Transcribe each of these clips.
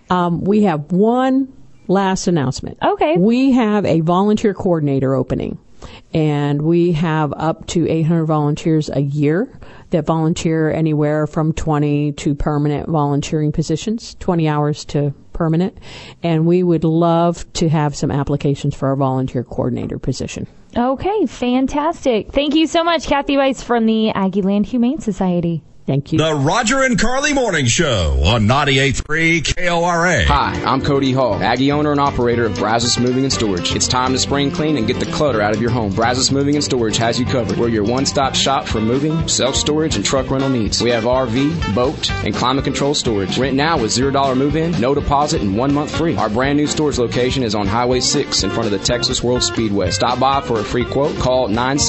We have one last announcement. Okay. We have a volunteer coordinator opening, and we have up to 800 volunteers a year that volunteer anywhere from 20 to permanent volunteering positions, 20 hours to permanent. And we would love to have some applications for our volunteer coordinator position. Okay, fantastic. Thank you so much, Kathy Weiss from the Aggieland Humane Society. Thank you. The Roger and Carly Morning Show on 98.3 KORA. Hi, I'm Cody Hall, Aggie owner and operator of Brazos Moving and Storage. It's time to spring clean and get the clutter out of your home. Brazos Moving and Storage has you covered. We're your one-stop shop for moving, self-storage, and truck rental needs. We have RV, boat, and climate control storage. Rent now with $0 move-in, no deposit, and 1 month free. Our brand new storage location is on Highway 6 in front of the Texas World Speedway. Stop by for a free quote. Call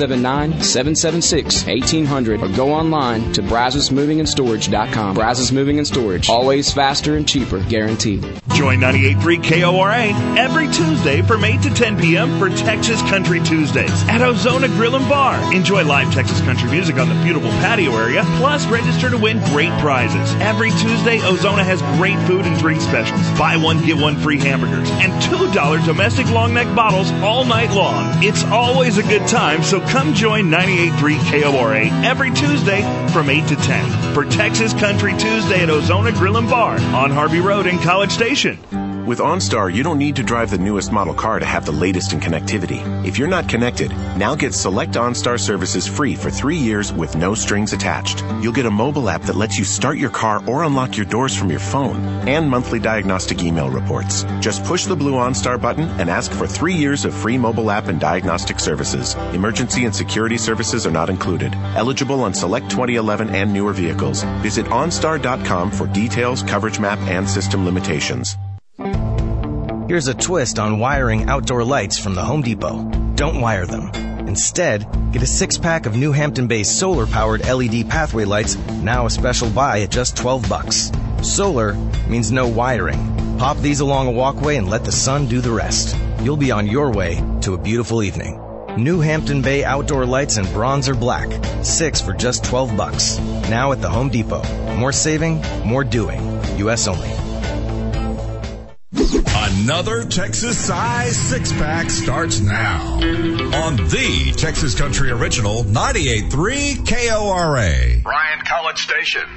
979-776-1800 or go online to BrazosMovingAndStorage.com. Brazos Moving and Storage. Always faster and cheaper, guaranteed. Join 98.3 KORA every Tuesday from 8 to 10 p.m. for Texas Country Tuesdays at Ozona Grill and Bar. Enjoy live Texas country music on the beautiful patio area, plus register to win great prizes. Every Tuesday, Ozona has great food and drink specials. Buy one, get one free hamburgers and $2 domestic long neck bottles all night long. It's always a good time, so come join 98.3 KORA every Tuesday from 8 to 10 for Texas Country Tuesday at Ozona Grill and Bar on Harvey Road in College Station. With OnStar, you don't need to drive the newest model car to have the latest in connectivity. If you're not connected, now get select OnStar services free for 3 years with no strings attached. You'll get a mobile app that lets you start your car or unlock your doors from your phone, and monthly diagnostic email reports. Just push the blue OnStar button and ask for 3 years of free mobile app and diagnostic services. Emergency and security services are not included. Eligible on select 2011 and newer vehicles. Visit OnStar.com for details, coverage map, and system limitations. Here's a twist on wiring outdoor lights from the Home Depot. Don't wire them. Instead, get a 6-pack of New Hampton-based solar-powered LED pathway lights, now a special buy at just $12. Solar means no wiring. Pop these along a walkway and let the sun do the rest. You'll be on your way to a beautiful evening. New Hampton Bay outdoor lights in bronze or black. 6 for just $12. Now at the Home Depot. More saving, more doing. U.S. only. Another Texas size 6-pack starts now on the Texas Country Original 98.3 KORA. Bryan College Station.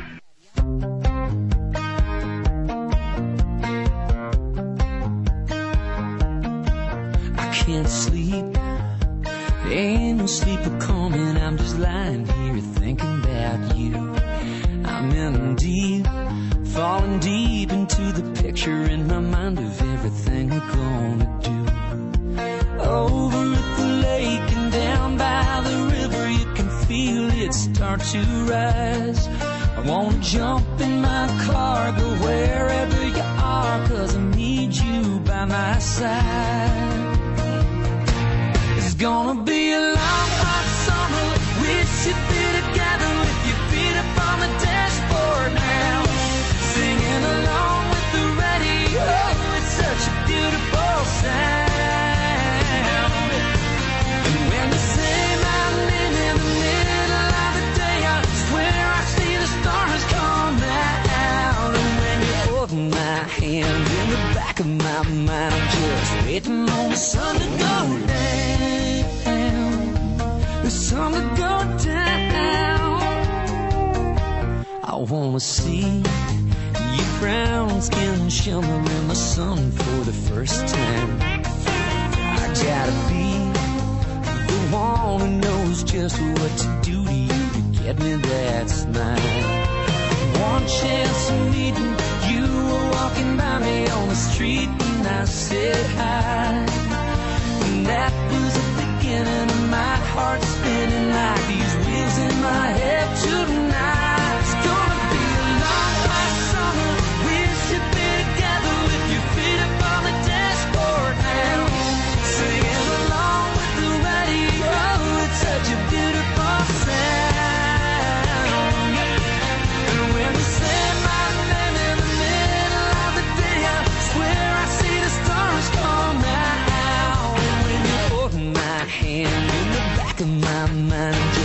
I can't sleep. Ain't no sleeper coming. I'm just lying here thinking about you. I'm in deep, falling deep into the picture in my mind of everything we're gonna do. Over at the lake and down by the river, you can feel it start to rise. I wanna jump in my car, go wherever you are, 'cause I need you by my side. It's gonna be a long, hot summer. Wish you'd be together with your feet up on the dashboard now, singing along with the radio. It's such a beautiful sound. And when you say my name in the middle of the day, I swear I see the stars come out. And when you hold my hand in the back of my mind, I'm just waiting on the sun to go down. The sun to go down. I wanna see your brown skin shimmer in the sun for the first time. I gotta be the one who knows just what to do to you to get me that smile. One chance of meeting you, were walking by me on the street and I said hi. And that was the beginning of my heart spinning like these wheels in my head tonight. It's gonna be a long, hot summer. Wish you'd be together with your feet up on the dashboard now, singing along with the radio. It's such a beautiful sound. And when you say my name in the middle of the day, I swear I see the stars come out. And when you hold my hand in the back of my mind,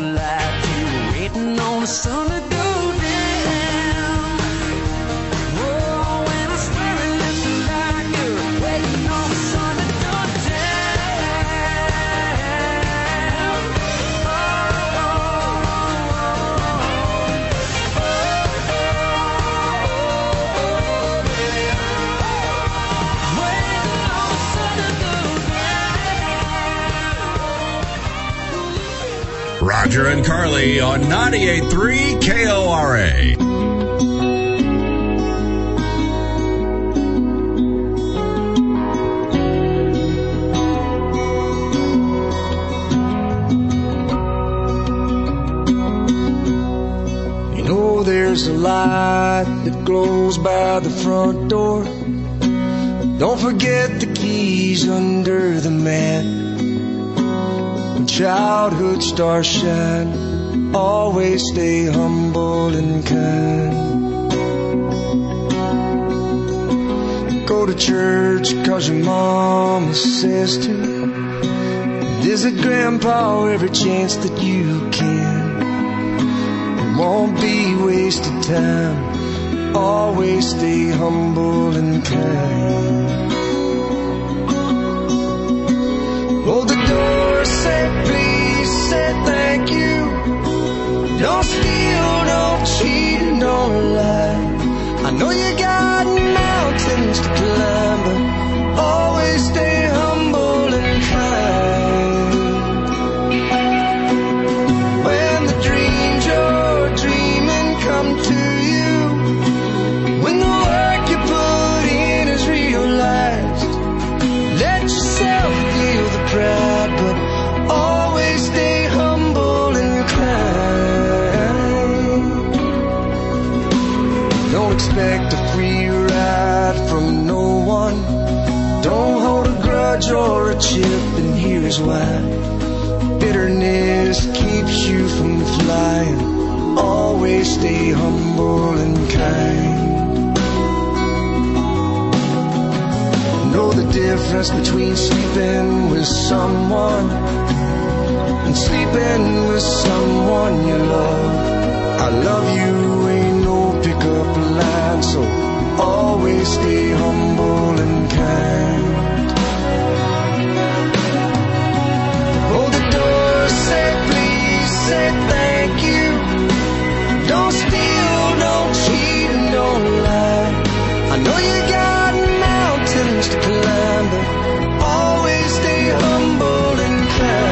like you were waiting on the sun to go down. Oh, when I swear it looks like you're waiting on the sun to go down. Waiting on the sun to go down. Roger and Carly on 98.3 KORA. You know there's a light that glows by the front door. Don't forget the keys under the mat. When childhood stars shine, always stay humble and kind. Go to church 'cause your mama says to. Visit grandpa every chance that you can. It won't be wasted time. Always stay humble and kind. Hold the door, say please, say thank you. Don't steal, don't cheat, and don't lie. I know you got mountains to climb, but always stay humble and kind. When the dreams you're dreaming come to you, when the work you put in is realized, let yourself feel the pride, but always stay humble and kind. Don't expect a free ride from no one. Don't hold a grudge or a chip, and here's why. Bitterness keeps you from flying. Always stay humble and kind. Know the difference between sleeping with someone and sleeping with someone you love. I love you ain't no pickup line, so always stay humble and kind. Hold the door, say please, say thank you. Don't steal, don't cheat, and don't lie. I know you got mountains to climb, but always stay humble and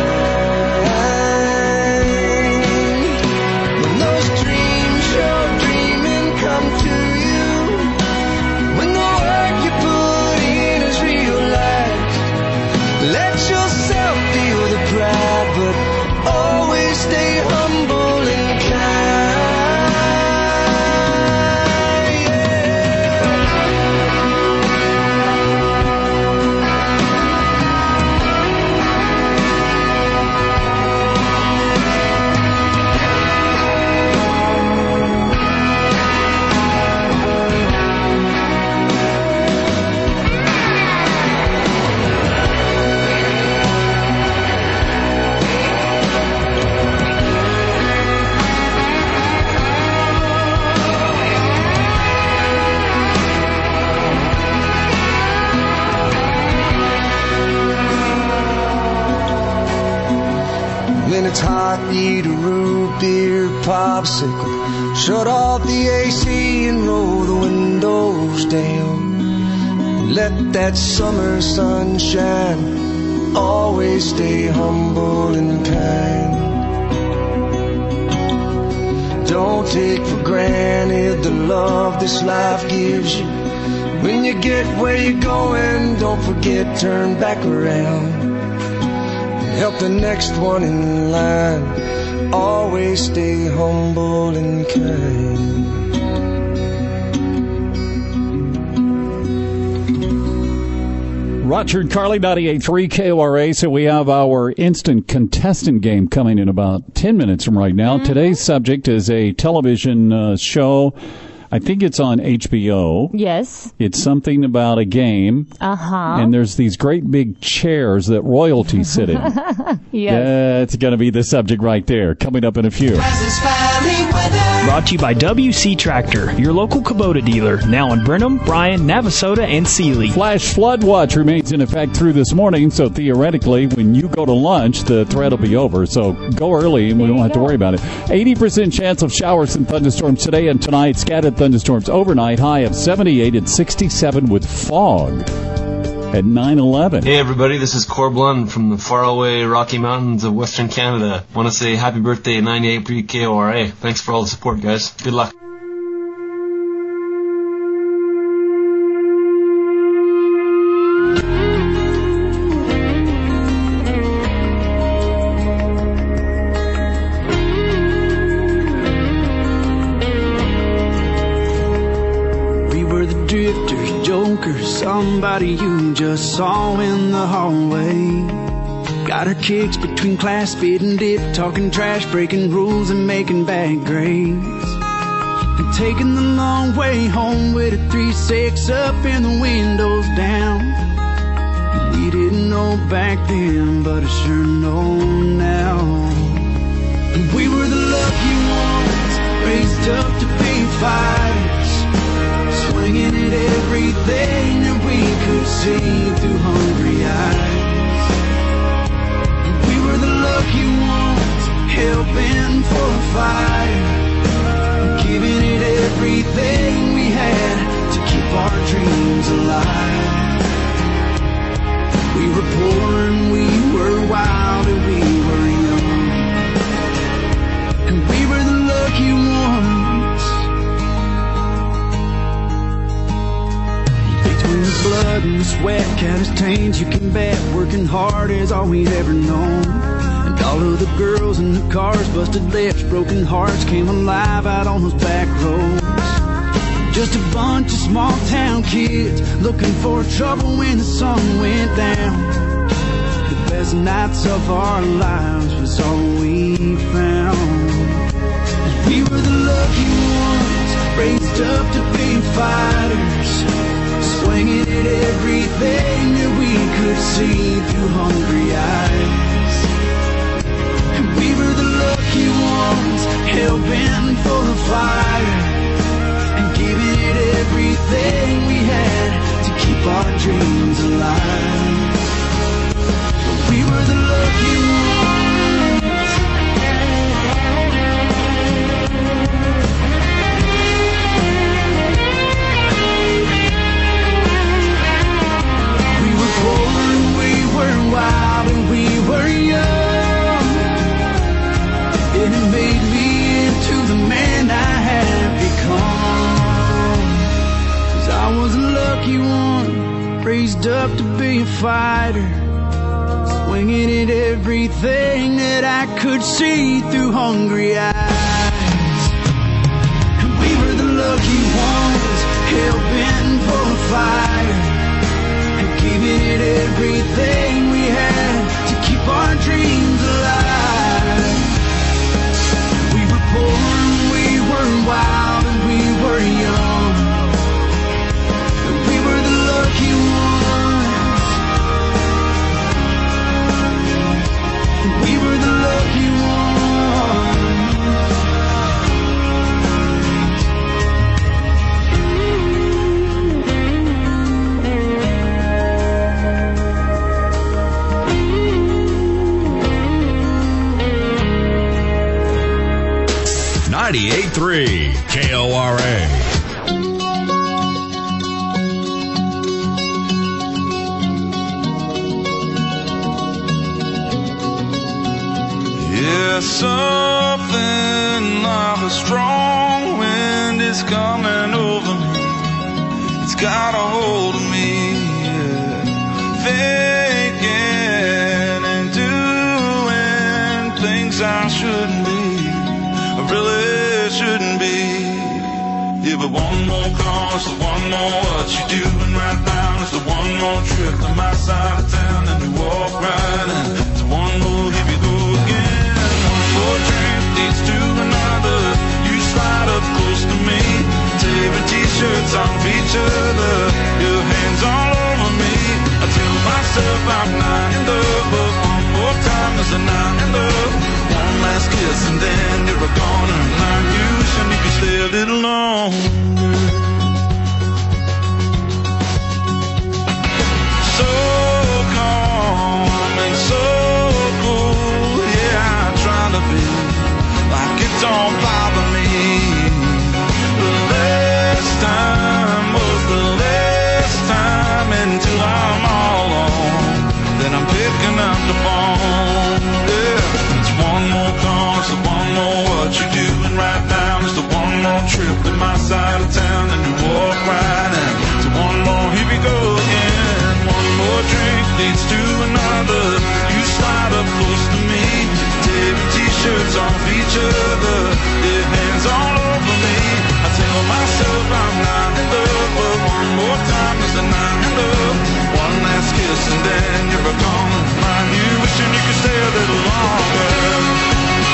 kind. When those dreams you're dreaming come to you, when the work you put in is realized, let yourself feel the pride, but always stay humble and kind. When it's hot, eat a root beer popsicle. Shut off the AC and roll the windows down. Let that summer sun shine. Always stay humble and kind. Don't take for granted the love this life gives you. When you get where you're going, don't forget, turn back around. Help the next one in line. Always stay humble and kind. Roger and Carly, 98.3 KORA. So we have our instant contestant game coming in about 10 minutes from right now. Today's subject is a television show I think it's on HBO. Yes. It's something about a game. And there's these great big chairs that royalty sit in. Yes. That's going to be the subject right there. Coming up in a few. Brought to you by WC Tractor, your local Kubota dealer. Now in Brenham, Bryan, Navasota, and Sealy. Flash flood watch remains in effect through this morning, so theoretically, when you go to lunch, the threat will be over. So go early, and we won't have to worry about it. 80% chance of showers and thunderstorms today and tonight. Scattered thunderstorms overnight. High of 78 and 67 with fog at 9/11. Hey everybody, this is Corblund from the faraway Rocky Mountains of Western Canada. Want to say happy birthday 98.3 KORA. Thanks for all the support, guys. Good luck. Somebody you just saw in the hallway. Got her kicks between class, spit and dip, talking trash, breaking rules and making bad grades. And taking the long way home with a 3-6 up and the windows down. We didn't know back then, but I sure know now. We were the lucky ones, raised up to be fighters, swinging at everything that we could see through hungry eyes. We were the lucky ones, hell-bent for a fire, giving it everything we had to keep our dreams alive. We were poor and we were wild and we were young, and we were the lucky ones. Between the blood and the sweat, countless stains you can bet, working hard is all we'd ever known. And all of the girls in the cars, busted lips, broken hearts came alive out on those back roads. Just a bunch of small town kids looking for trouble when the sun went down. The best nights of our lives was all we found. We were the lucky ones, raised up to be fighters, swinging at everything that we could see through hungry eyes. And we were the lucky ones, hell-bent for the fire, and giving it everything we had to keep our dreams alive. But we were the lucky ones. We were poor and we were wild and we were young, and it made me into the man I have become. 'Cause I was a lucky one, raised up to be a fighter, swinging at everything that I could see through hungry eyes. And we were the lucky ones, hell-bent for a fire, and giving it everything we had to keep our dreams alive. We were poor and we were wild and we were young, and we were the lucky ones. We were the lucky ones. 98.3 KORA. Yeah, something like a strong wind is coming over me. It's got a hold of me, yeah. Thinking and doing things I shouldn't be, I really shouldn't be. Yeah, but one more call is the one more what you doing right now is the one more trip to my side of town and you walk right in. It's one more here we go again. One more drink leads to another. You slide up close to me, take myself I'm not in love, but one more time is a not in love. One last kiss and then you're gone, and I'm wishing you could stay a little longer. So calm and so cool, yeah, I try to be like it don't bother me. The last time was the last time until I'm all alone. Then I'm picking up the phone. Yeah, it's one more call, it's the one more what you doing right now. It's the one more trip to my side of town, and you walk right in. It's one more, here we go again. One more drink leads to another. You slide up close to me, tearing t-shirts off each other, your hands all over me. I tell myself I'm not in love, but one more time is the not in love. One last kiss and then you're gone. Mind you wishing you could stay a little longer.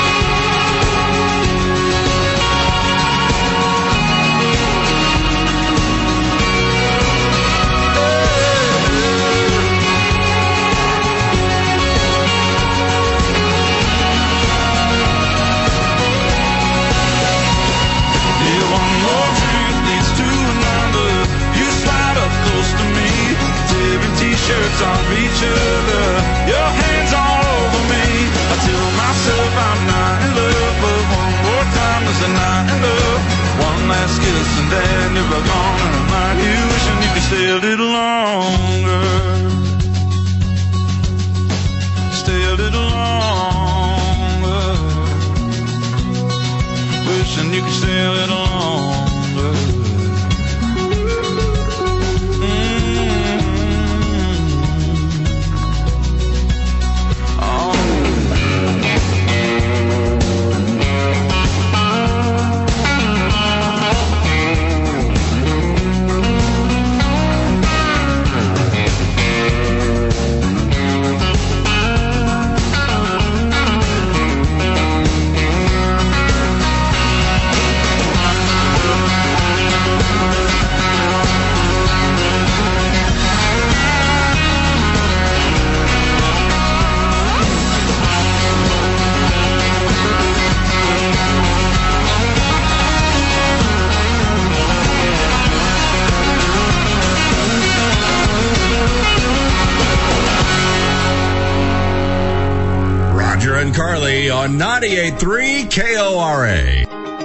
T-shirts on each other, your hands all over me. I tell myself I'm not in love, but one more time is a not in love. One last kiss and then you're gone, and I'm not you wishing you could stay a little longer. Stay a little longer. Wishing you could stay a little longer. And Carly on 98.3 KORA.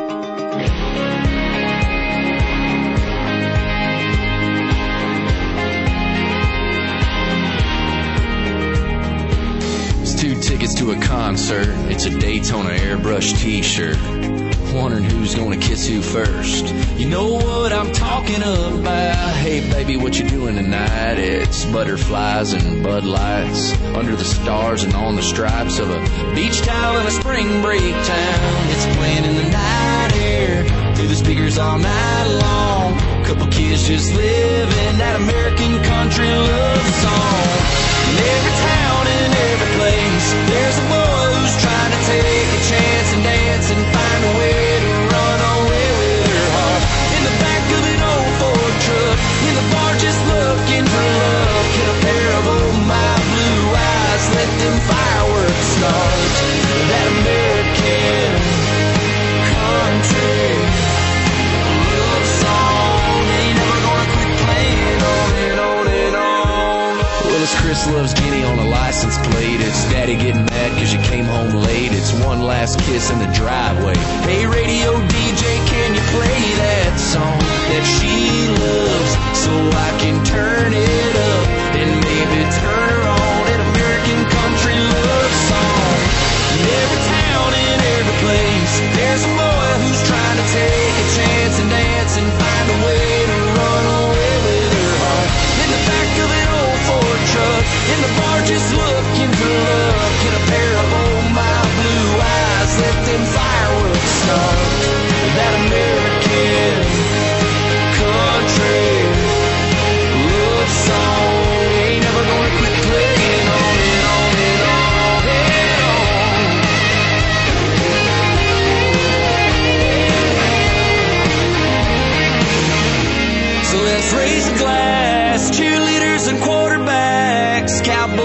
It's 2 tickets to a concert. It's a Daytona airbrush t-shirt. Wondering who's gonna kiss who first. You know what I'm talking about. Hey baby, what you doing tonight? It's butterflies and Bud Lights under the stars and on the stripes of a beach towel in a spring break town. It's playing in the night air through the speakers all night long. Couple kids just living that American country love song. In every town and every place, there's a boy who's trying to take a chance and dance and find a way to run away with her heart. In the back of an old Ford truck, in the bar just looking for love. Get a pair of old my blue eyes, let them fireworks start. That American country love song ain't never gonna quit playing on and on and on. Well, it's Chris loves Guinea on a license plate. It's Daddy getting mad cause you came home late. It's one last kiss in the driveway. Hey radio DJ, can you play that song that she loves so I can turn it up and maybe turn her on? An American country love song. In every town, in every place, there's a boy who's trying to take a chance and dance and find a way to run away with her heart. In the back of an old Ford truck, in the bar just looking for love. Get a pair of old my blue eyes, let them fireworks start. That American country love song ain't never gonna quit playing on and on and on and on. So let's raise a glass, cheerleaders and quarterbacks, cowboys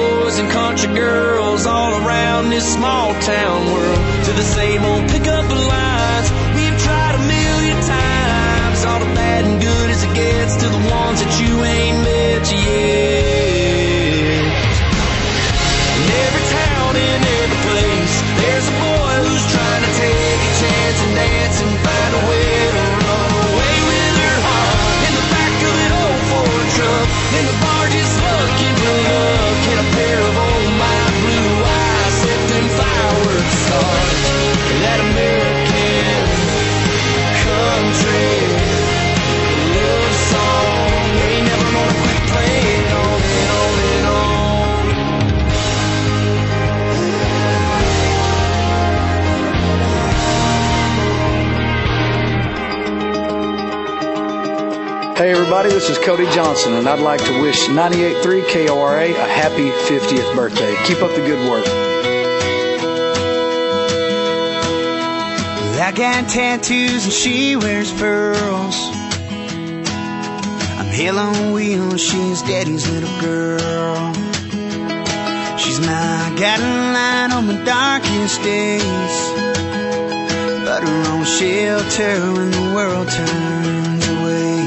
pretty girls all around this small town world. To the same old pickup lines we've tried a million times. All the bad and good as it gets to the ones that you ain't met yet. In every town, in every place, there's a boy who's trying to take a chance and dance and find a way to run away with her heart. In the back of an old Ford truck, in the bar just looking for luck, in a pair of old my blue eyes, set them fireworks start. That American country love song ain't never gonna quit playing on and on and on. Hey everybody, this is Cody Johnson, and I'd like to wish 98.3 KORA a happy 50th birthday. Keep up the good work. I got tattoos and she wears pearls. I'm hell on wheels, she's daddy's little girl. She's my guiding light on my darkest days, but her own shelter when the world turns away.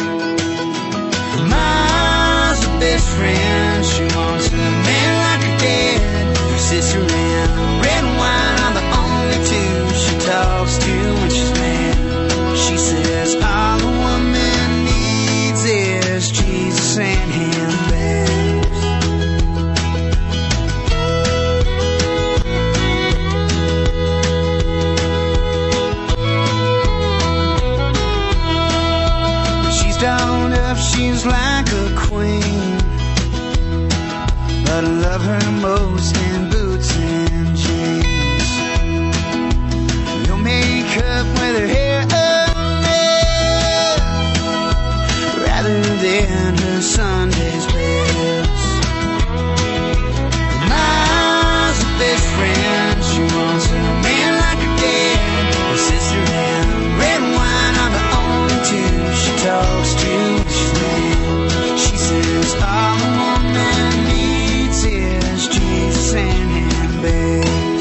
Ma's a best friend, she wants a man like her dad. Her sister and red wine are the only two she talks to when she's mad. She says all a woman needs is Jesus and handbags. When she's dolled up, she's like a queen, but I love her most in boots and jeans. No makeup with her hair up, rather than her Sunday's best. Ma's a best friend, she wants a man like her dad. Her sister and red wine are the only two she talks to when she's mad. She says all a woman needs is Jesus and handbags.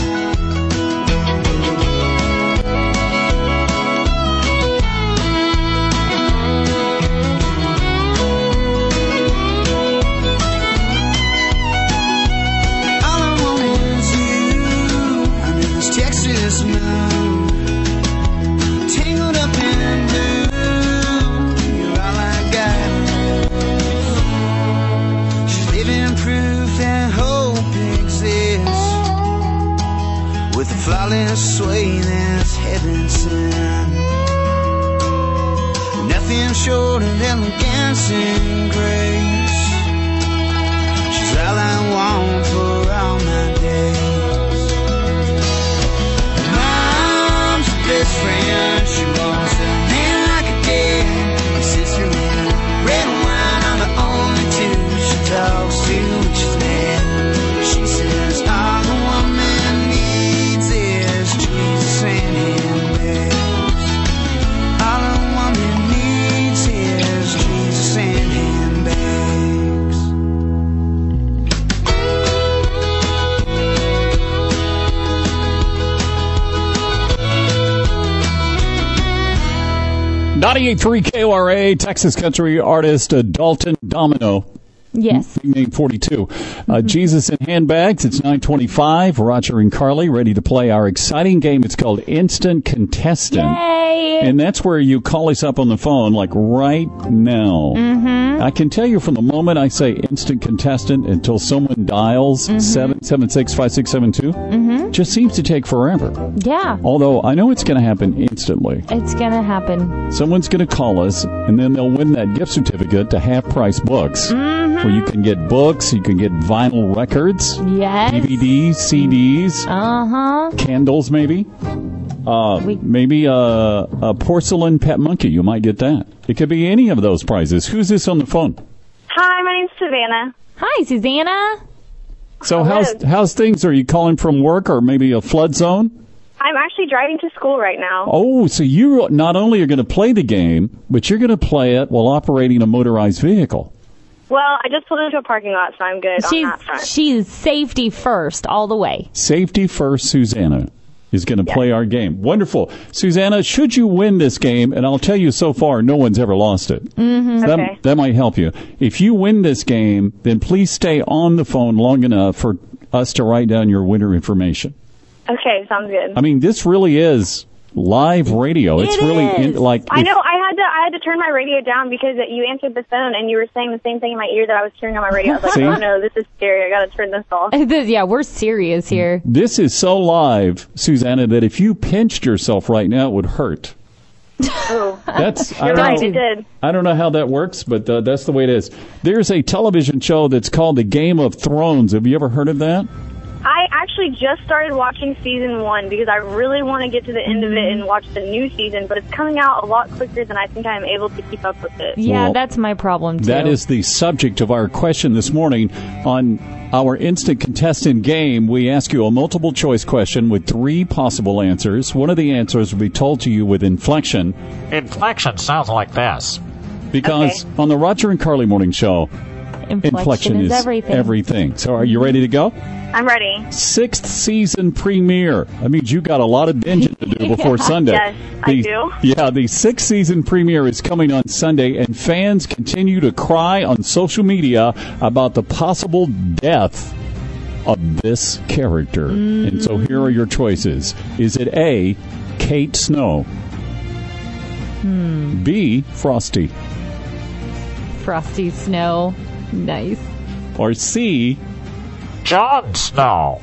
All I want is you under this Texas moon, tangled up in blue. You're all I got. She's living proof that hope exists, with a flawless sway that's heaven sent. Nothing short of elegance and grace. She's all I want for all my days. Mom's the best friend, she wants a man like a dad. Her sister and red wine are the only two she talks to when she's mad. She says all a woman needs is Jesus and handbags. All a woman needs is Jesus and handbags. 98.3 KORA, Texas country artist Dalton Domino. Yes. Name 42. Jesus in Handbags. It's 9:25. Roger and Carly ready to play our exciting game. It's called Instant Contestant. Yay! And that's where you call us up on the phone like right now. Mm-hmm. I can tell you from the moment I say Instant Contestant until someone dials 776-5672, just seems to take forever. Yeah. Although I know it's going to happen instantly. It's going to happen. Someone's going to call us, and then they'll win that gift certificate to Half Price Books, where you can get books, you can get vinyl records, yes, DVDs, CDs, candles, maybe. Maybe a porcelain pet monkey. You might get that. It could be any of those prizes. Who's this on the phone? Hi, my name's Savannah. Hi, Susanna. So how's things? Are you calling from work or maybe a flood zone? I'm actually driving to school right now. Oh, so you not only are going to play the game, but you're going to play it while operating a motorized vehicle. Well, I just pulled into a parking lot, so I'm good on that front. She's safety first, all the way. Safety first, Susanna is going to play our game. Wonderful. Susanna, should you win this game, and I'll tell you so far, no one's ever lost it. Mm-hmm. Okay. That might help you. If you win this game, then please stay on the phone long enough for us to write down your winner information. Okay, sounds good. I mean, this really is live radio. It's really I know. I had to turn my radio down because you answered the phone and you were saying the same thing in my ear that I was hearing on my radio. I was like, See? oh no, this is scary. I got to turn this off. Yeah, we're serious here. This is so live, Susanna, that if you pinched yourself right now, it would hurt. Oh, You're right. It did. I don't know how that works, but that's the way it is. There's a television show that's called The Game of Thrones. Have you ever heard of that? I actually just started watching season 1 because I really want to get to the end of it and watch the new season, but it's coming out a lot quicker than I think I'm able to keep up with it. Yeah, Well, that's my problem, too. That is the subject of our question this morning. On our instant contestant game, we ask you a multiple choice question with 3 possible answers. One of the answers will be told to you with inflection. Inflection sounds like this. Because on the Roger and Carly Morning Show, inflection is everything. So are you ready to go? I'm ready. 6th season premiere. That means you got a lot of binging to do before Sunday. Yes, I do. Yeah, the 6th season premiere is coming on Sunday, and fans continue to cry on social media about the possible death of this character. And so here are your choices. Is it A, Kate Snow? B, Frosty? Frosty Snow. Nice. Or C, Jon Snow?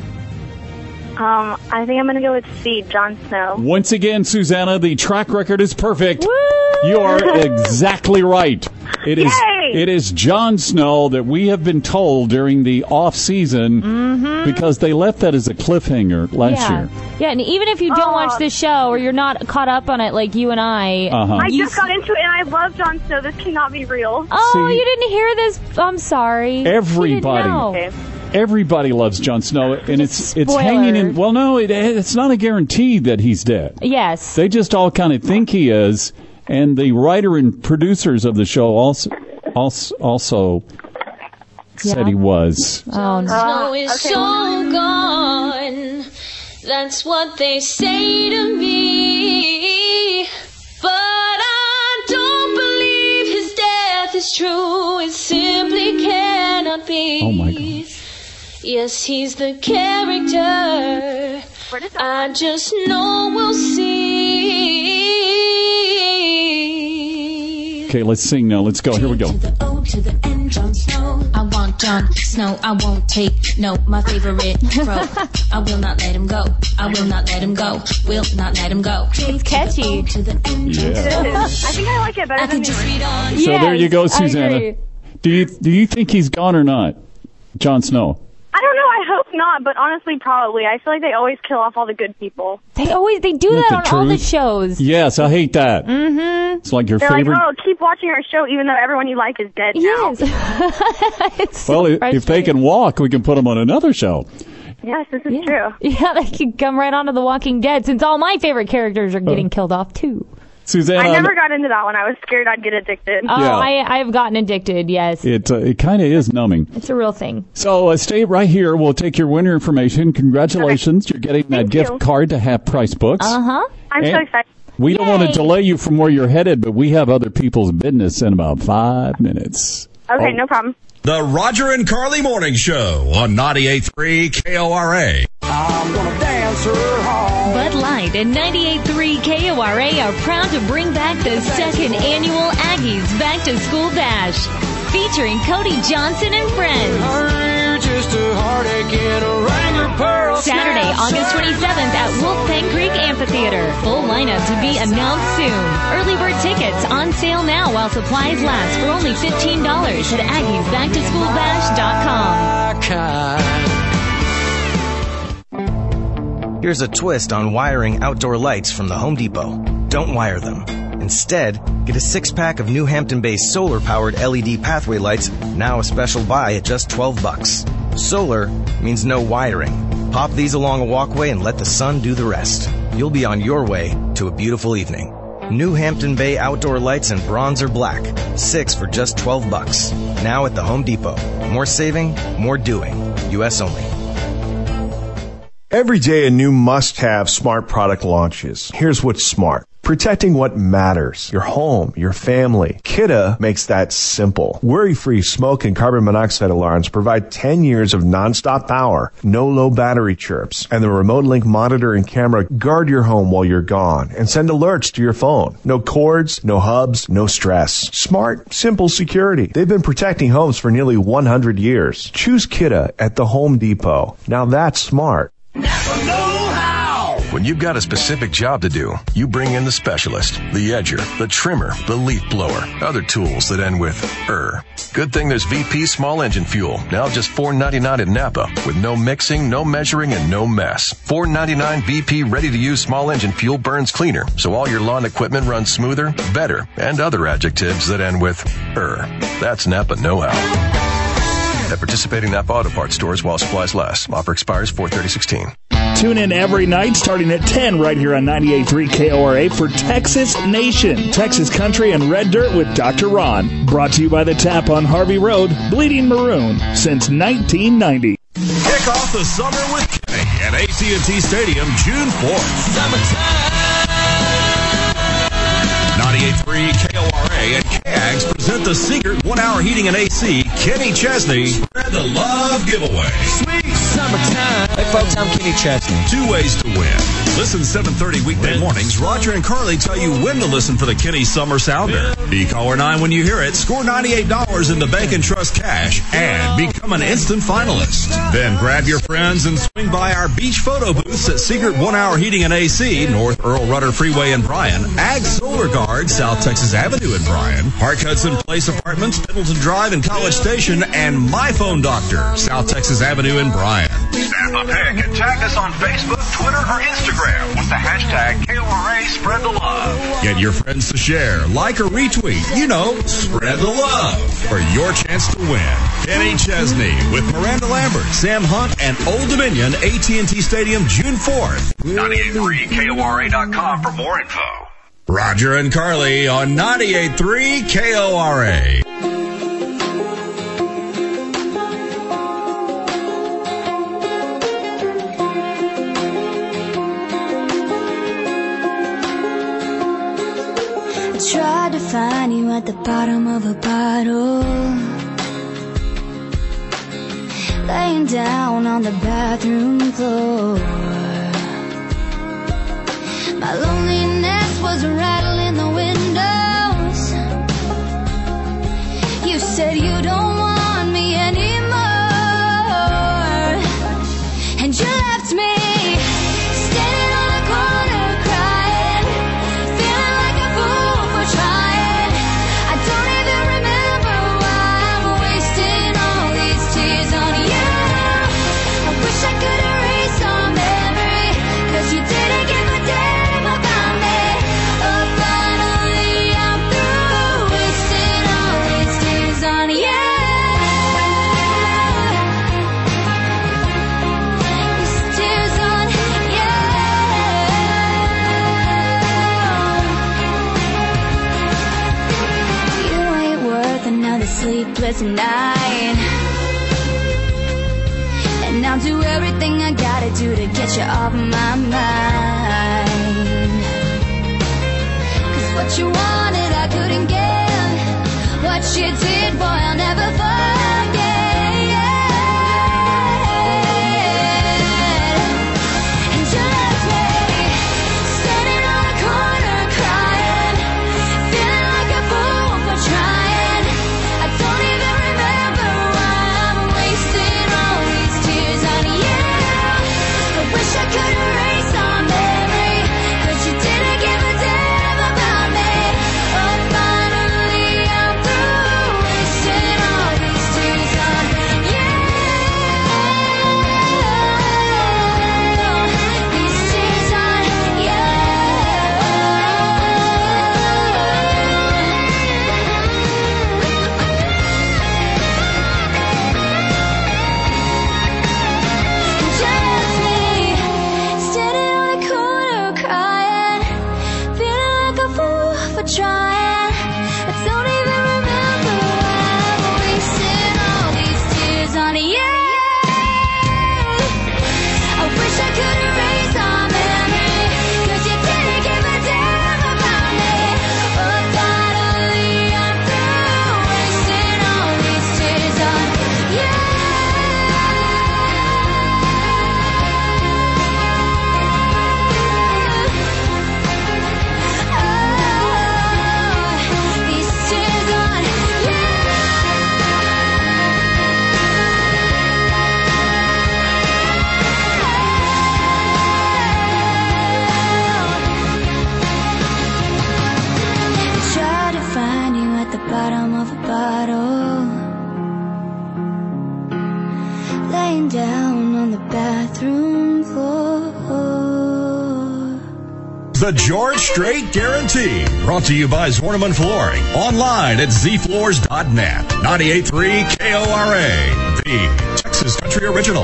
I think I'm going to go with C, Jon Snow. Once again, Susanna, the track record is perfect. You are exactly right. It is. Yay! It is Jon Snow that we have been told during the off season because they left that as a cliffhanger last year. Yeah, and even if you don't watch this show or you're not caught up on it like you and I. I just got into it and I love Jon Snow. This cannot be real. Oh, you didn't hear this? I'm sorry. Everybody. Everybody loves Jon Snow, and it's hanging in. Well, no, it's not a guarantee that he's dead. Yes, they just all kind of think he is, and the writer and producers of the show also said he was. Oh no! Snow is so gone. That's what they say to me, but I don't believe his death is true. It simply cannot be. Oh my God. Yes, he's the character I just know we'll see. Okay, let's sing now. Let's go. Here we go. To the O to the N, Jon Snow. I want Jon Snow. I won't take no. My favorite pro. I will not let him go. I will not let him go. Will not let him go. It's catchy. To the N, Yeah. I think I like it better than just read on. So there you go, I Susanna. agree. Do you think he's gone or not, Jon Snow? I don't know. I hope not, but honestly, probably. I feel like they always kill off all the good people. They do that on all the shows. Yes, I hate that. Mm-hmm. It's like your They're favorite. like, oh, keep watching our show, even though everyone you like is dead now. It's Well, so if they can walk, we can put them on another show. Yes, this is true. Yeah, they can come right onto The Walking Dead since all my favorite characters are getting killed off too. Susanna, I never got into that one. I was scared I'd get addicted. Oh, Yeah. I've gotten addicted, yes. it kind of is numbing. It's a real thing. So stay right here. We'll take your winner information. Congratulations. You're getting that gift card to Half Price Books. Uh-huh. I'm so And excited. We don't want to delay you from where you're headed, but we have other people's business in about 5 minutes. Okay, no problem. The Roger and Carly Morning Show on 98.3 KORA. I'm gonna dance her home. Bud Light and 98.3 KORA are proud to bring back the second annual Aggies Back to School Bash, featuring Cody Johnson and friends. Just a heartache in a Wrangler pearl. Saturday, August 27th at Wolfgang Creek Amphitheater. Full lineup to be announced soon. Early bird tickets on sale now while supplies last for only $15 at AggiesBackToSchoolBash.com. Here's a twist on wiring outdoor lights from the Home Depot. Don't wire them. Instead, get a 6-pack of New Hampton-based solar-powered LED pathway lights, now a special buy at just $12. Solar means no wiring. Pop these along a walkway and let the sun do the rest. You'll be on your way to a beautiful evening. New Hampton Bay outdoor lights in bronze or black. 6 for just $12. Now at the Home Depot. More saving, more doing. U.S. only. Every day a new must-have smart product launches. Here's what's smart. Protecting what matters. Your home, your family. Kidde makes that simple. Worry-free smoke and carbon monoxide alarms provide 10 years of non-stop power, no low battery chirps, and the remote link monitor and camera guard your home while you're gone and send alerts to your phone. No cords, no hubs, no stress. Smart, simple security. They've been protecting homes for nearly 100 years. Choose Kidde at the Home Depot. Now that's smart. When you've got a specific job to do, you bring in the specialist, the edger, the trimmer, the leaf blower, other tools that end with Good thing there's VP small engine fuel, now just $4.99 at Napa, with no mixing, no measuring, and no mess. $4.99 VP ready-to-use small engine fuel burns cleaner, so all your lawn equipment runs smoother, better, and other adjectives that end with That's Napa know-how. At participating Napa Auto Parts stores while supplies last. Offer expires 4/30/16. Tune in every night starting at 10 right here on 98.3 KORA for Texas Nation, Texas Country and Red Dirt with Dr. Ron. Brought to you by The Tap on Harvey Road, Bleeding Maroon, since 1990. Kick off the summer with Kenny at AT&T Stadium June 4th. Summertime. 98.3 KORA and KAGS present the secret 1-hour heating and AC Kenny Chesney Spread the Love giveaway. Sweet summertime. Hey folks, I'm Kenny Chesney. 2 ways to win. Listen 7:30 weekday mornings. Roger and Carly tell you when to listen for the Kenny Summer Sounder. Be caller 9 when you hear it. Score $98 in the Bank and Trust cash and become an instant finalist. Then grab your friends and swing by our beach photo booths at Secret 1-Hour Heating and AC, North Earl Rudder Freeway in Bryan, Ag Solar Guard, South Texas Avenue in Bryan, Park Hudson Place Apartments, Middleton Drive in College Station, and My Phone Doctor, South Texas Avenue in Bryan. Snap a pic and tag us on Facebook, Twitter, or Instagram with the hashtag KORA Spread the Love. Get your friends to share, like, or retweet. You know, spread the love for your chance to win. Kenny Chesney with Miranda Lambert, Sam Hunt, and Old Dominion, AT&T Stadium, June 4th. 98.3 KORA.com for more info. Roger and Carly on 98.3 KORA. Tried to find you at the bottom of a bottle, laying down on the bathroom floor. My loneliness was rattling the windows. You said you don't want me anymore, and you left me standing on a corner crying, feeling like a fool for trying. I don't even remember why I'm wasting all these tears on you. I wish I could erase our memory, 'cause you didn't give a damn about me. Oh, finally I'm through wasting all these tears on you. These tears on you. You ain't worth another sleepless night, and I'll do everything I gotta do to get you off my mind. 'Cause what you wanted I couldn't get, what you did, boy, I'll never forget. And you left me standing on a corner crying, feeling like a fool for trying. I don't even remember why I'm wasting all these tears on you. I wish I could erase our memory. trying. I don't even remember why I wasted all these tears on you. I wish I could erase our memory, 'cause you didn't give a damn about me. But finally I'm through wasting all these tears on you. These tears on you. Try to find you at the bottom of a bottle, laying down on the bathroom floor. The George Strait Guarantee. Brought to you by Zorneman Flooring. Online at zfloors.net. 98.3 KORA. The Texas Country Original.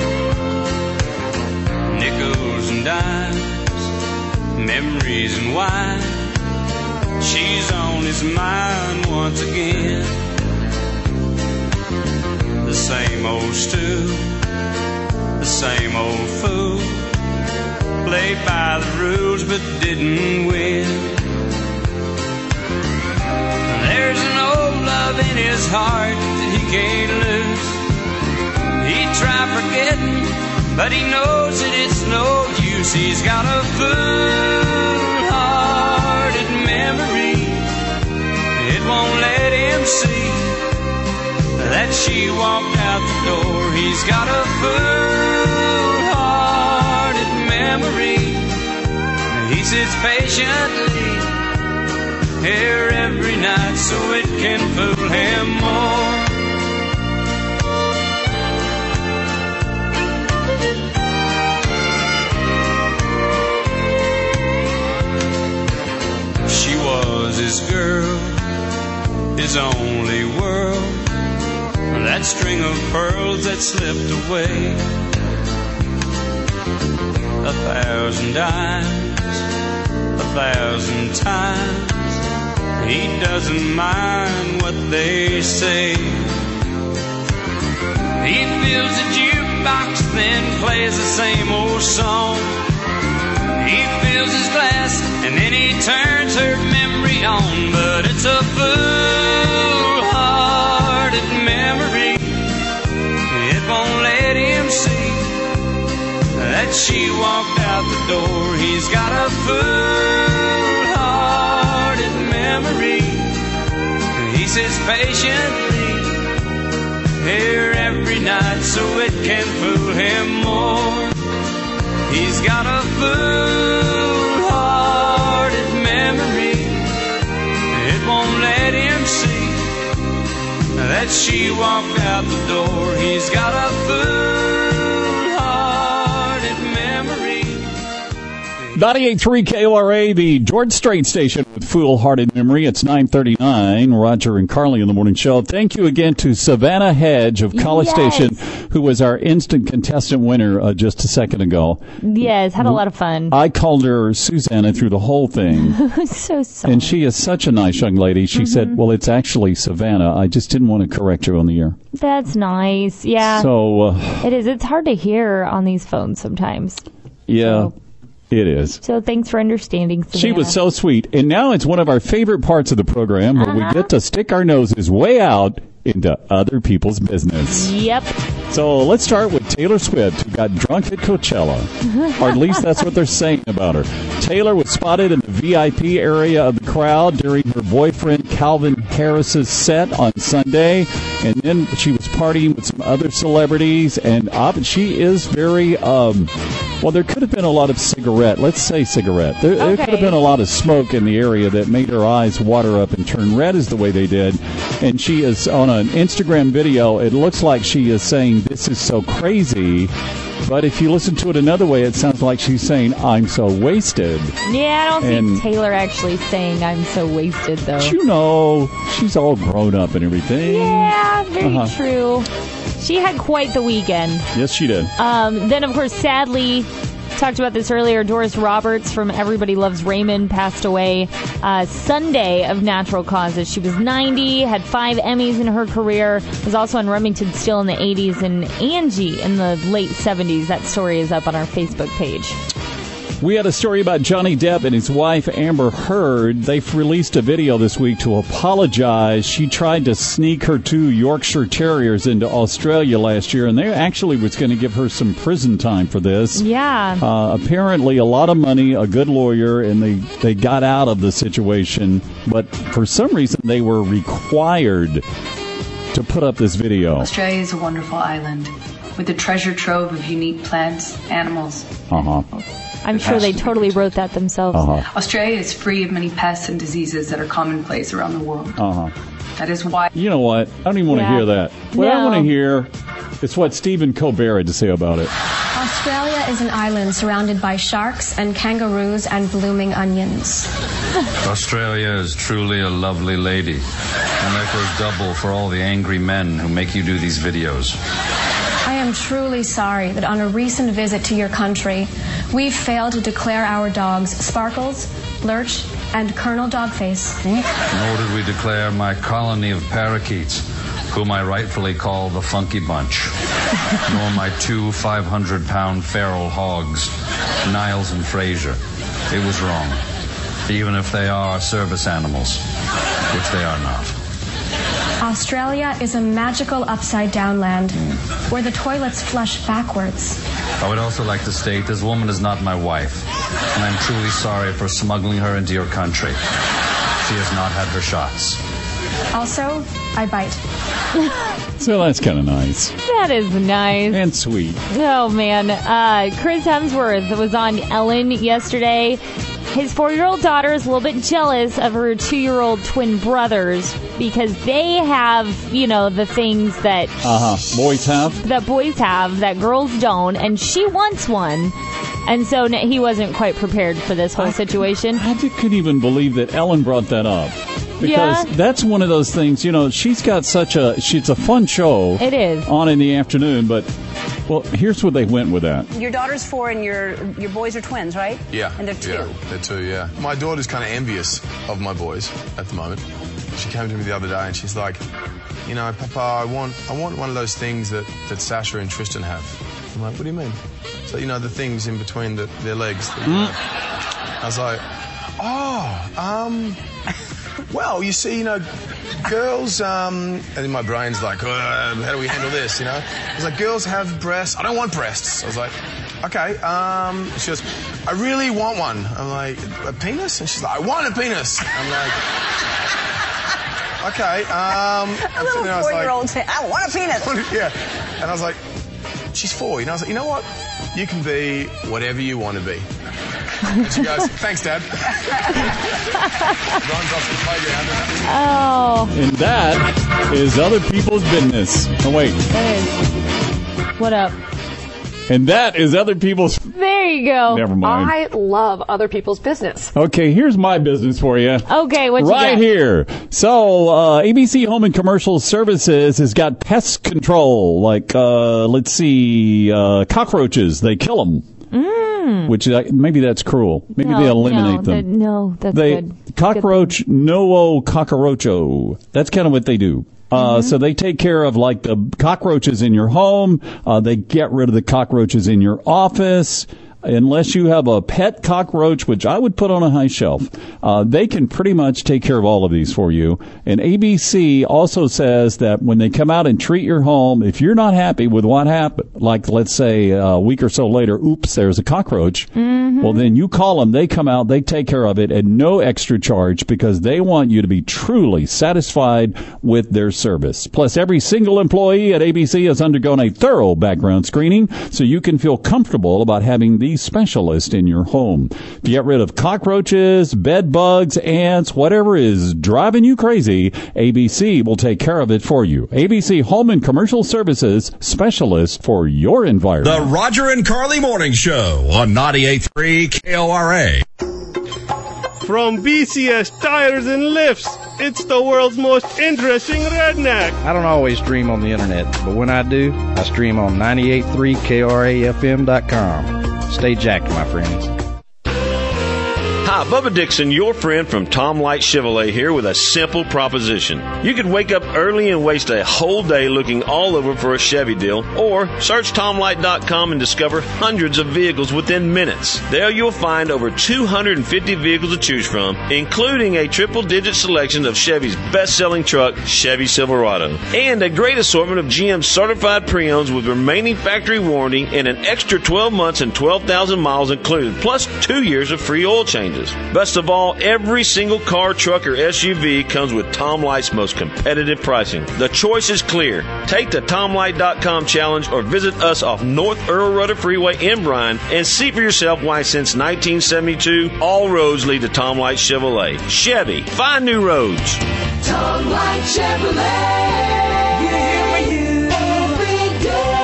Nickels and dimes, memories and wine. She's on his mind once again. The same old stew, the same old fool. Played by the rules but didn't win. There's an old love in his heart that he can't lose. He tried forgetting, but he knows that it's no use. He's got a full-hearted memory. It won't let him see that she walked out the door. He's got a full-hearted memory. He sits patiently here every night so it can fool him more. She was his girl, his only world. That string of pearls that slipped away. 1,000 dimes, 1,000 times. He doesn't mind what they say. He fills the jukebox, then plays the same old song. He fills his glass, and then he turns her memory on. But it's a full-hearted memory. It won't let him see that she walked out the door. He's got a full-hearted memory. He sits patiently here every night so it can fool him more. He's got a full-hearted memory. It won't let him see that she walked out the door. He's got a full-hearted memory. 98.3 KORA, the George Strait station with Foolhardy Memory. It's 9:39. Roger and Carly in the morning show. Thank you again to Savannah Hedge of College Station, who was our instant contestant winner just a second ago. Yes, had a lot of fun. I called her Susanna through the whole thing. So sorry. And she is such a nice young lady. She said, well, it's actually Savannah. I just didn't want to correct you on the air. That's nice. Yeah. So it is. It's hard to hear on these phones sometimes. Yeah. It is. So thanks for understanding, Savannah. She was so sweet. And now it's one of our favorite parts of the program where we get to stick our noses way out into other people's business. Yep. So let's start with Taylor Swift, who got drunk at Coachella. Or at least that's what they're saying about her. Taylor was spotted in the VIP area of the crowd during her boyfriend Calvin Harris's set on Sunday. And then she was partying with some other celebrities. And she is very... well, there could have been a lot of cigarette. Let's say cigarette. There could have been a lot of smoke in the area that made her eyes water up and turn red as the way they did. And she is on an Instagram video. It looks like she is saying, "This is so crazy." But if you listen to it another way, it sounds like she's saying, "I'm so wasted." Yeah, I don't see Taylor actually saying, "I'm so wasted," though. But you know, she's all grown up and everything. Yeah, very true. She had quite the weekend. Yes, she did. Then, of course, sadly, Talked about this earlier. Doris Roberts from Everybody Loves Raymond passed away Sunday of natural causes. She was 90, had 5 Emmys in her career, was also on Remington Steele in the 80s, and Angie in the late 70s. That story is up on our Facebook page. We had a story about Johnny Depp and his wife, Amber Heard. They've released a video this week to apologize. She tried to sneak her 2 Yorkshire Terriers into Australia last year, and they actually was going to give her some prison time for this. Yeah. Apparently a lot of money, a good lawyer, and they got out of the situation. But for some reason, they were required to put up this video. Australia is a wonderful island with a treasure trove of unique plants, animals. I'm sure they totally wrote that themselves. Australia is free of many pests and diseases that are commonplace around the world. That is why... You know what? I don't even want to hear that. What I want to hear is what Stephen Colbert had to say about it. Australia is an island surrounded by sharks and kangaroos and blooming onions. Australia is truly a lovely lady, and that goes double for all the angry men who make you do these videos. I am truly sorry that on a recent visit to your country, we failed to declare our dogs Sparkles, Lurch, and Colonel Dogface. Nor did we declare my colony of parakeets, whom I rightfully call the Funky Bunch, nor my 2 500-pound feral hogs, Niles and Fraser. It was wrong, even if they are service animals, which they are not. Australia is a magical upside-down land where the toilets flush backwards. I would also like to state this woman is not my wife, and I'm truly sorry for smuggling her into your country. She has not had her shots. Also, I bite. So that's kind of nice. That is nice. And sweet. Oh, man. Chris Hemsworth was on Ellen yesterday. His 4-year-old daughter is a little bit jealous of her 2-year-old twin brothers because they have, the things that boys have. That boys have that girls don't, and she wants one. And so he wasn't quite prepared for this whole situation. I couldn't even believe that Ellen brought that up. Because that's one of those things, she's got it's a fun show. It is. On in the afternoon, but, well, here's where they went with that. Your daughter's 4 and your boys are twins, right? Yeah. And they're 2. Yeah, they're 2, yeah. My daughter's kind of envious of my boys at the moment. She came to me the other day and she's like, Papa, I want one of those things that Sasha and Tristan have. I'm like, what do you mean? So, the things in between their legs. I was like, well, you see, girls, and in my brain's like, how do we handle this, It's like, girls have breasts. I don't want breasts. I was like, okay. She goes, I really want one. I'm like, a penis? And she's like, I want a penis. I'm like, okay. A little 4-year-old saying, I want a penis. Yeah. And I was like, she's 4. I was like, you know what? You can be whatever you want to be. And she goes, thanks, Dad. Runs off the playground. Oh. And that is other people's business. Oh, wait. That is. What up? And that is other people's... There you go. Never mind. I love other people's business. Okay, here's my business for you. Okay, what you got? Right here. So, ABC Home and Commercial Services has got pest control. Like, let's see, cockroaches. They kill them. Which, maybe that's cruel. Maybe they eliminate them. That's good. Cockroach, no cockroacho. That's kind of what they do. So they take care of like the cockroaches in your home. They get rid of the cockroaches in your office. Unless you have a pet cockroach, which I would put on a high shelf, they can pretty much take care of all of these for you. And ABC also says that when they come out and treat your home, if you're not happy with what happened, like let's say a week or so later, oops, there's a cockroach, well, then you call them, they come out, they take care of it at no extra charge because they want you to be truly satisfied with their service. Plus, every single employee at ABC has undergone a thorough background screening so you can feel comfortable about having these specialist in your home. To get rid of cockroaches, bed bugs, ants, whatever is driving you crazy, ABC will take care of it for you. ABC Home and Commercial Services, specialist for your environment. The Roger and Carly Morning Show on 98.3 KORA. From BCS Tires and Lifts, it's the world's most interesting redneck. I don't always stream on the internet, but when I do, I stream on 98.3KRAFM.com. Stay jacked, my friends. Hi, Bubba Dixon, your friend from Tom Light Chevrolet here with a simple proposition. You could wake up early and waste a whole day looking all over for a Chevy deal, or search TomLight.com and discover hundreds of vehicles within minutes. There you'll find over 250 vehicles to choose from, including a triple-digit selection of Chevy's best-selling truck, Chevy Silverado, and a great assortment of GM certified pre-owns with remaining factory warranty and an extra 12 months and 12,000 miles included, plus 2 years of free oil changes. Best of all, every single car, truck, or SUV comes with Tom Light's most competitive pricing. The choice is clear. Take the TomLight.com challenge or visit us off North Earl Rudder Freeway in Bryan and see for yourself why since 1972, all roads lead to Tom Light Chevrolet. Chevy, find new roads. Tom Light Chevrolet. We're here for you every day.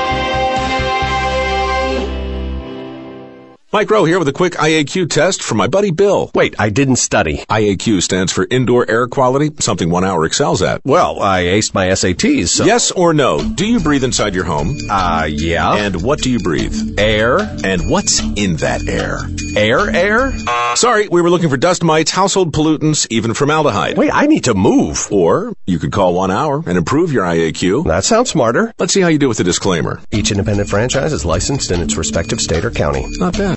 Mike Rowe here with a quick IAQ test for my buddy Bill. Wait, I didn't study. IAQ stands for Indoor Air Quality, something 1 hour excels at. Well, I aced my SATs, so... Yes or no? Do you breathe inside your home? Yeah. And what do you breathe? Air. And what's in that air? Air? Sorry, we were looking for dust mites, household pollutants, even formaldehyde. Wait, I need to move. Or you could call 1 hour and improve your IAQ. That sounds smarter. Let's see how you do with the disclaimer. Each independent franchise is licensed in its respective state or county. Not bad.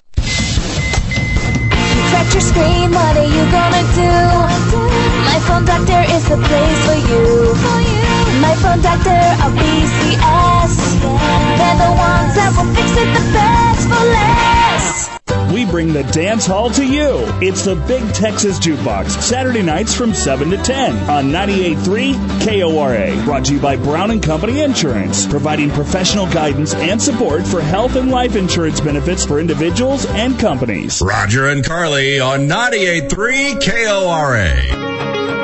Crack your screen, what are you gonna do? My Phone Doctor is the place for you. My Phone Doctor of BCS. They're the ones that will fix it the best for less. We bring the dance hall to you. It's the Big Texas Jukebox, Saturday nights from 7 to 10 on 98.3 KORA. Brought to you by Brown & Company Insurance, providing professional guidance and support for health and life insurance benefits for individuals and companies. Roger and Carly on 98.3 KORA.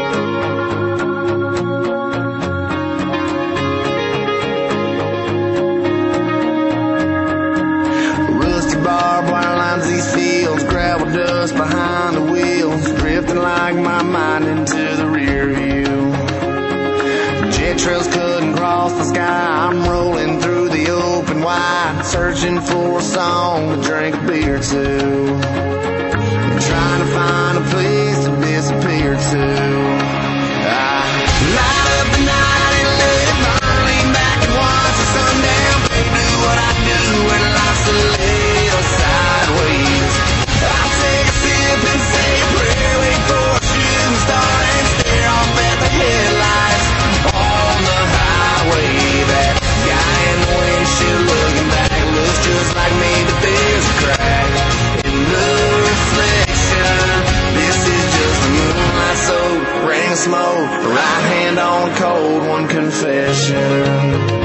Barbed wire lines these fields, gravel dust behind the wheels, drifting like my mind into the rear view. Jet trails couldn't cross the sky, I'm rolling through the open wide, searching for a song to drink a beer to, trying to find a place to disappear to. I light up the night and let it burn, lean back and watch the sundown, baby, do what I do when life's a little sideways. I take a sip and say a prayer, wait for a shooting star and stare off at the headlights on the highway. That guy in the windshield looking back looks just like me, but there's a crack in the reflection. This is just a moonlight soak, rain and smoke, right hand on cold, one confession.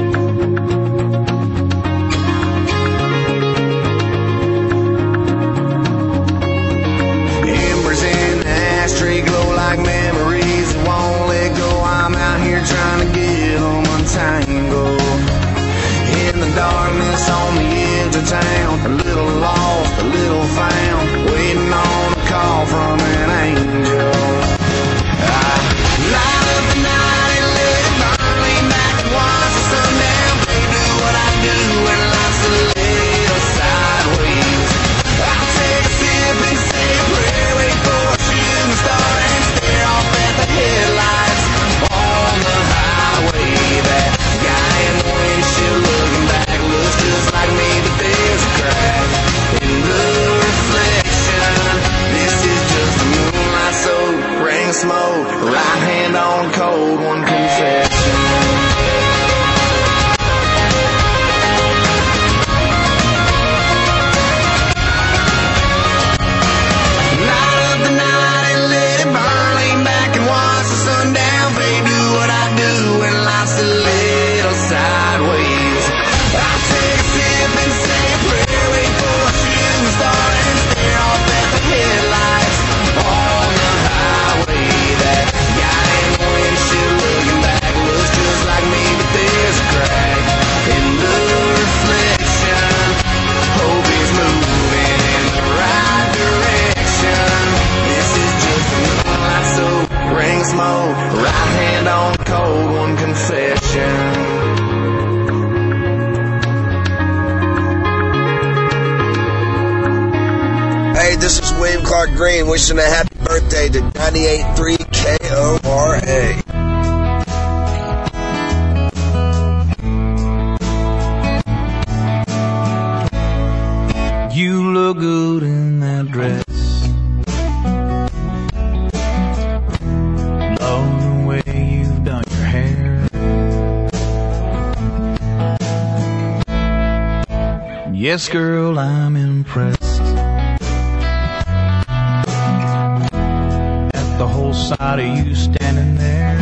Ashtray glow like memories that won't let go. I'm out here trying to get them untangled. In the darkness on the edge of town, a little lost, a little found, waiting on a call from an angel. I light up the night and let it burn, lean back and watch the sundown, baby, do what I do when life's a little sideways. I take a sip and say a prayer, wait for a shooting star and stare off at the headlights on the highway. That guy in the windshield looking back looks just like me, but there's a crack in the reflection. This is just a moonlight soak, rain and smoke, right hand on cold, one confession. Smoke, right hand on cold, one confession. William Clark Green, wishing a happy birthday to 98.3 KORA. You look good in that dress. Love the way you've done your hair. Yes, girl, I'm impressed at the whole sight of you standing there.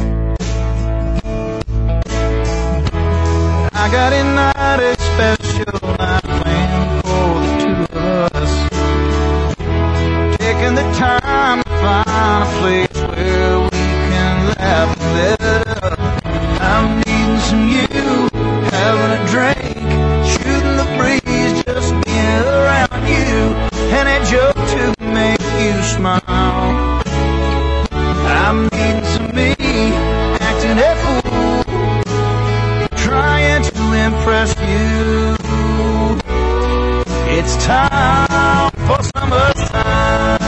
I got a night, a special night planned for the two of us. Taking the time to find a place where we can laugh and let it up. I'm needing some you, having a drink, shooting the breeze, just being around you, and a joke to make you smile. I'm needing some me, acting a fool, trying to impress you. It's time for summertime.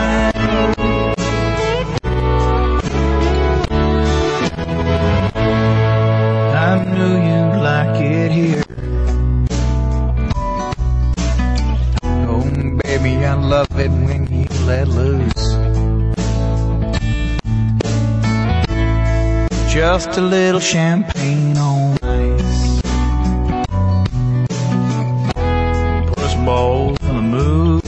I knew you'd like it here. Oh, baby, I love it when you let loose. Just a little champagne on ice. Put us both in the mood.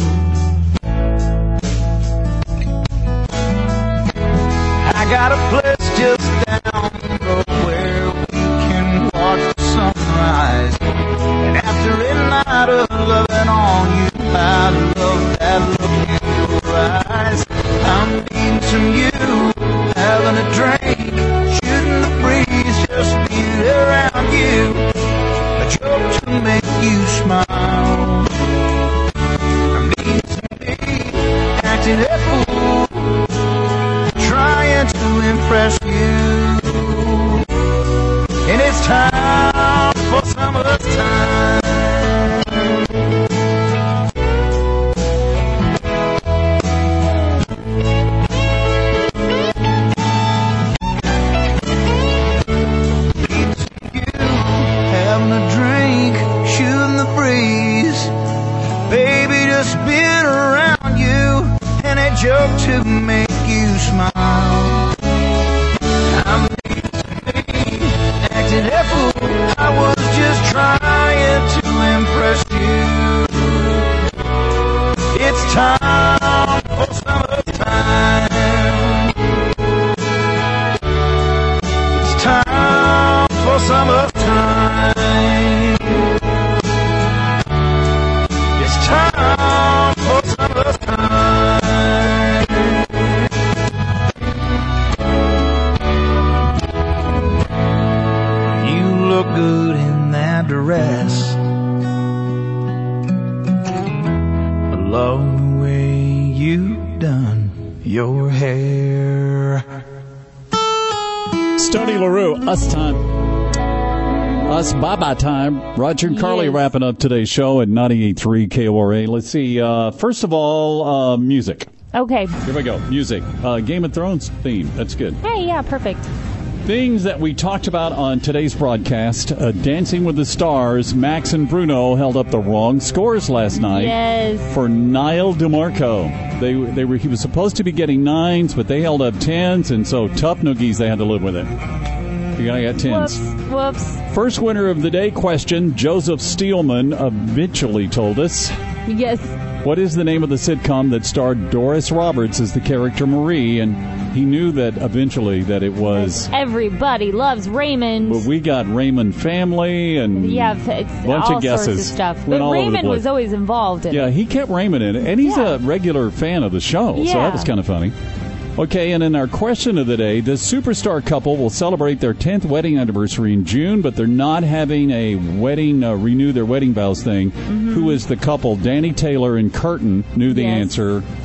I got a place just down the road where we can watch the sunrise. And after a night of loving on you, I love that look in your eyes. I'm needing some you, having a drink, shooting the breeze, just being around you. A joke to make you smile. I'm needing some me, acting a fool, trying to impress you. And it's time for summertime. Having a drink, shooting the breeze, baby, just being around you, and a joke to make you smile. I'm needing some me, acting a fool. I was just trying to impress you. It's time for summertime. It's time for summertime. It's time for summertime. You look good in that dress. I love the way you've done your hair. Stony LaRue, us time. Us bye-bye time. Roger and Carly wrapping up today's show at 98.3 KORA. Let's see. First of all, music. Okay. Here we go. Music. Game of Thrones theme. That's good. Hey, yeah, perfect. Things that we talked about on today's broadcast. Dancing with the Stars. Max and Bruno held up the wrong scores last night. Yes. For Niall DeMarco. He was supposed to be getting 9s, but they held up 10s, and so tough noogies, they had to live with it. You got 10s. Whoops. First winner of the day question, Joseph Steelman eventually told us. Yes. What is the name of the sitcom that starred Doris Roberts as the character Marie? And he knew that eventually that it was... Everybody Loves Raymond. But we got Raymond Family and yeah, it's bunch all of guesses. Sorts of stuff. Went But all over the Raymond place. was always involved in it. Yeah, he kept Raymond in it. And he's a regular fan of the show, so that was kind of funny. Okay, and in our question of the day, this superstar couple will celebrate their 10th wedding anniversary in June, but they're not having a wedding, renew their wedding vows thing. Who is the couple? Danny Taylor and Curtin knew the answer.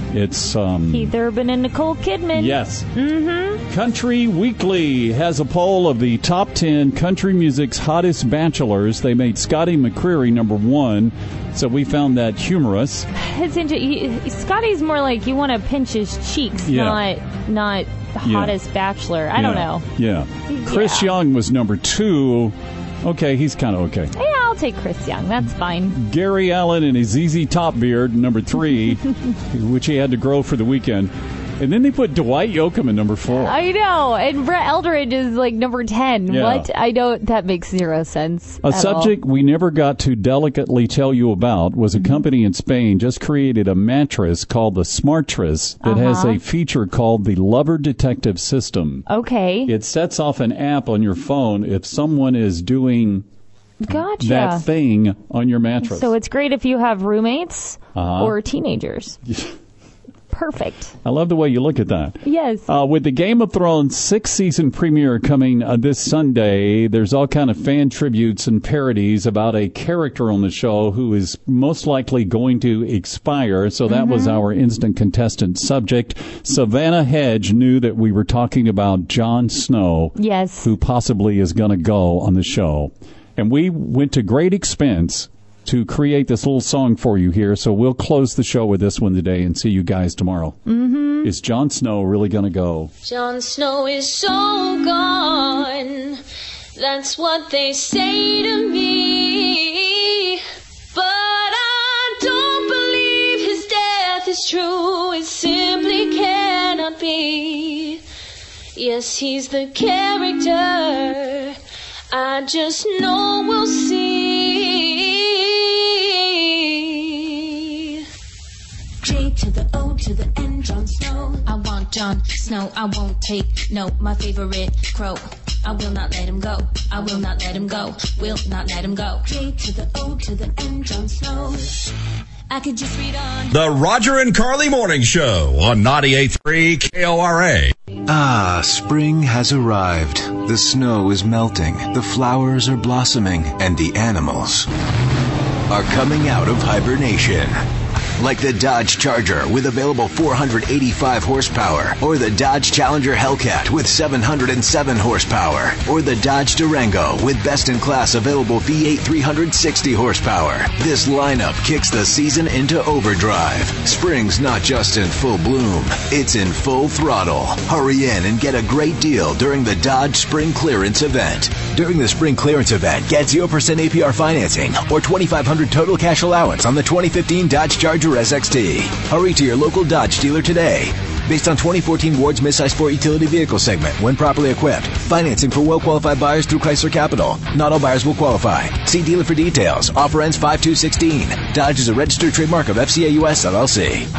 It's Keith Urban and Nicole Kidman. Yes. Mm-hmm. Country Weekly has a poll of the top 10 country music's hottest bachelors. They made Scotty McCreery number 1, so we found that humorous. Scotty's more like you want to pinch his cheeks, not hottest bachelor. I don't know. Yeah. Chris Young was number 2. Okay, he's kind of okay. Yeah, I'll take Chris Young. That's fine. Gary Allen and his ZZ Top beard, number 3, which he had to grow for the weekend. And then they put Dwight Yoakam in number 4. I know. And Brett Eldridge is like number 10. Yeah. What? I don't. That makes zero sense. A subject we never got to delicately tell you about was a company in Spain just created a mattress called the Smartress that has a feature called the Lover Detective System. Okay. It sets off an app on your phone if someone is doing that thing on your mattress. So it's great if you have roommates or teenagers. Perfect. I love the way you look at that. Yes. With the Game of Thrones 6th season premiere coming this Sunday, there's all kind of fan tributes and parodies about a character on the show who is most likely going to expire. So that was our instant contestant subject. Savannah Hedge knew that we were talking about Jon Snow. Yes. Who possibly is going to go on the show. And we went to great expense to create this little song for you here, so we'll close the show with this one today and see you guys tomorrow. Mm-hmm. Is Jon Snow really going to go? Jon Snow is so gone, that's what they say to me. But I don't believe his death is true, it simply cannot be. Yes, he's the character I just know we'll see. J to the O to the N, Jon Snow. I want Jon Snow, I won't take no. My favorite crow, I will not let him go. I will not let him go, will not let him go. J to the O to the N, Jon Snow. I could just read on. The Roger and Carly Morning Show on 98.3 KORA. Ah, spring has arrived. The snow is melting, the flowers are blossoming, and the animals are coming out of hibernation. Like the Dodge Charger with available 485 horsepower, or the Dodge Challenger Hellcat with 707 horsepower, or the Dodge Durango with best-in-class available V8 360 horsepower. This lineup kicks the season into overdrive. Spring's not just in full bloom, it's in full throttle. Hurry in and get a great deal during the Dodge Spring Clearance Event. During the Spring Clearance Event, get 0% APR financing or $2,500 total cash allowance on the 2015 Dodge Charger SXT. Hurry to your local Dodge dealer today. Based on 2014 Ward's midsize sport utility vehicle segment, when properly equipped. Financing for well-qualified buyers through Chrysler Capital. Not all buyers will qualify. See dealer for details. Offer ends 5/2/16. Dodge is a registered trademark of FCA US LLC.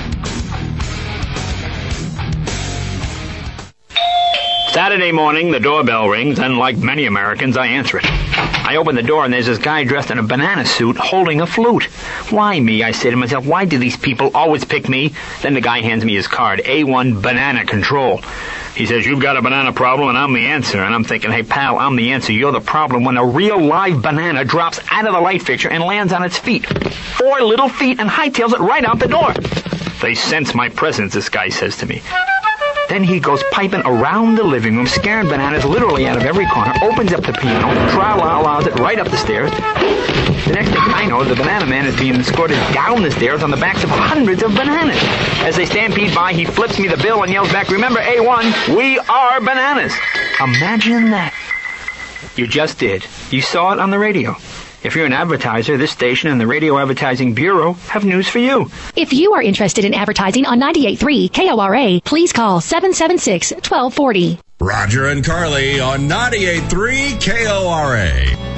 Saturday morning, the doorbell rings, and like many Americans, I answer it. I open the door, and there's this guy dressed in a banana suit holding a flute. Why me? I say to myself, why do these people always pick me? Then the guy hands me his card, A1 Banana Control. He says, you've got a banana problem, and I'm the answer. And I'm thinking, hey, pal, I'm the answer. You're the problem when a real live banana drops out of the light fixture and lands on its feet. 4 little feet and hightails it right out the door. They sense my presence, this guy says to me. Then he goes piping around the living room, scaring bananas literally out of every corner, opens up the piano, tra-la-la's it right up the stairs. The next thing I know, the banana man is being escorted down the stairs on the backs of hundreds of bananas. As they stampede by, he flips me the bill and yells back, remember, A1, we are bananas. Imagine that. You just did. You saw it on the radio. If you're an advertiser, this station and the Radio Advertising Bureau have news for you. If you are interested in advertising on 98.3 KORA, please call 776-1240. Roger and Carly on 98.3 KORA.